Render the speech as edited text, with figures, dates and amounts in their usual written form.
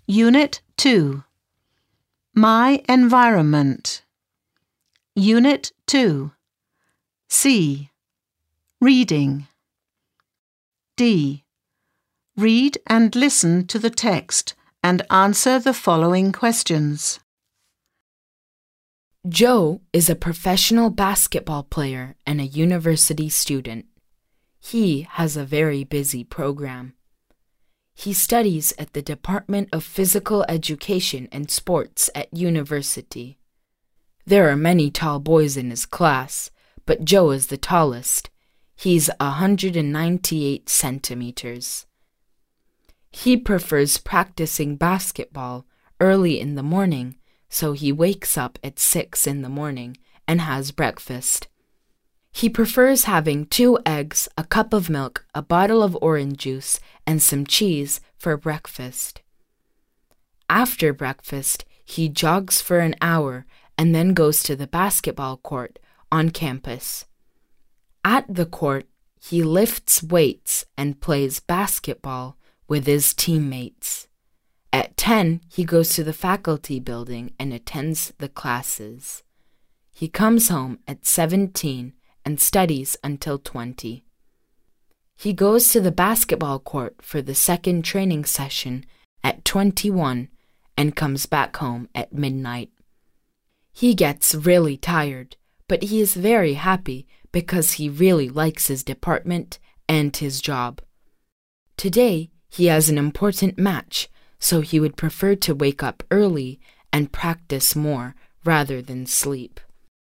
Unit 2. My Environment. Unit 2. C. Reading. D. Read and listen to the text and answer the following questions. Joe is a professional basketball player and a university student. He has a very busy program. He studies at the Department of Physical Education and Sports at university. There are many tall boys in his class, but Joe is the tallest. He's 198 centimeters. He prefers practicing basketball early in the morning, so he wakes up at 6 in the morning and has breakfast. He prefers having 2 eggs, a cup of milk, a bottle of orange juice, and some cheese for breakfast. After breakfast, he jogs for an hour and then goes to the basketball court on campus. At the court, he lifts weights and plays basketball with his teammates. At 10, he goes to the faculty building and attends the classes. He comes home at 17 and studies until 20. He goes to the basketball court for the second training session at 21 and comes back home at midnight. He gets really tired, but he is very happy because he really likes his department and his job. Today, he has an important match, so he would prefer to wake up early and practice more rather than sleep.